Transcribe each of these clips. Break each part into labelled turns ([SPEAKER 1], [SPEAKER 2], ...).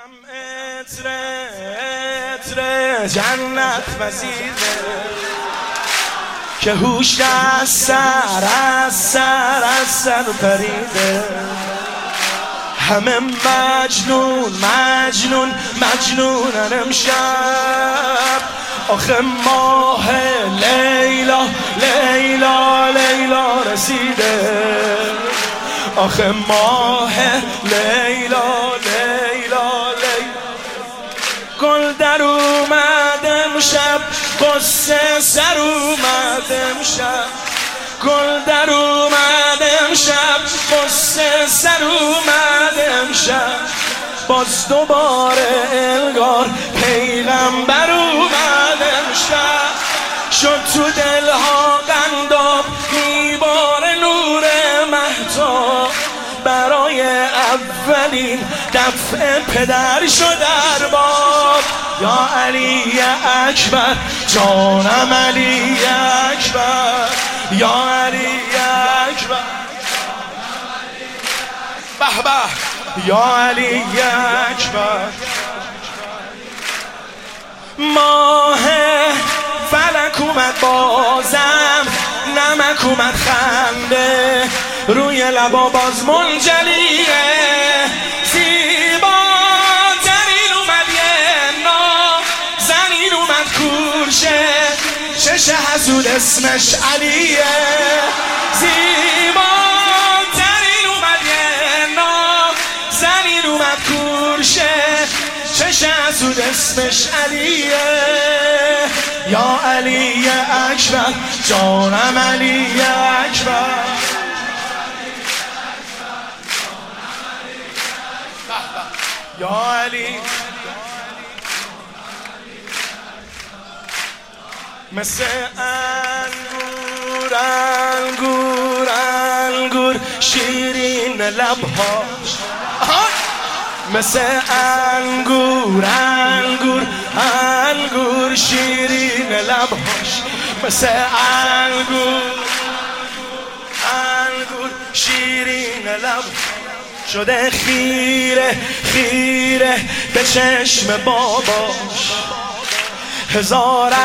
[SPEAKER 1] عطر جنت وزیره که هوش از سر پریده. همه مجنونن امشب. آخه ماه لیلا رسیده. آخه ماه لیلا گل در اومد امشب، قصه سر اومد امشب. گل در اومد امشب، قصه سر اومد امشب. باز دوباره انگار پیغمبر اومد امشب. شد تو دلها قنداب میباره نور مهتاب. برای اولین دفعه پدر شد ارباب. یا علی اکبر جانم علی اکبر. یا علی اکبر به به. یا علی اکبر. ماه فلک اومد بازم، نمک اومد خنده. روی لبا باز منجلیه. زیباترین اومد یه نازنین اومد کورشه. چش حسود اسمش علیه. زیباترین اومد یه نازنین اومد کورشه. چش حسود اسمش علیه. یا علی اکبر جانم علی اکبر. یا علی مثل انگور شیرین لبهاش. مثل انگور شیرین لبهاش. مثل انگور شیرین لبهاش. شده خیره به چشم باباش. هزار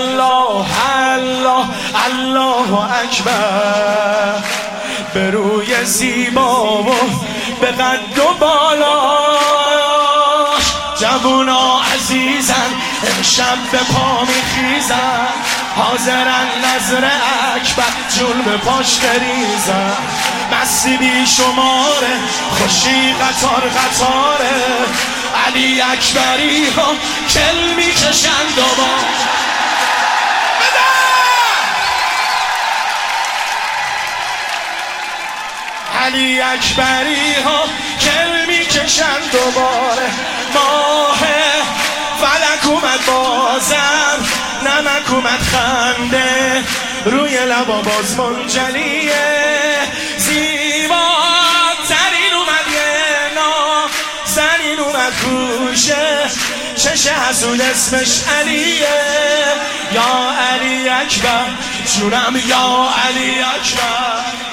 [SPEAKER 1] الله اکبر. به روی زیبا و به قد و بالاش. جوونا عزیزن امشب به پا میخیزن. حاضرن نظر اکبر جون به پاش بریزن. مستی بی شماره خوشی قطاره. علی اکبری ها کل میکشن دوباره. علی اکبری ها کل میکشن دوباره. ماه فلک اومد بازم، نمک اومد خنده. روی لبا باز منجلیه. زیباترین اومد یه نازنین اومد کورشه. چش حسود اسمش علیه. یا علی اکبر جونم یا علی اکبر.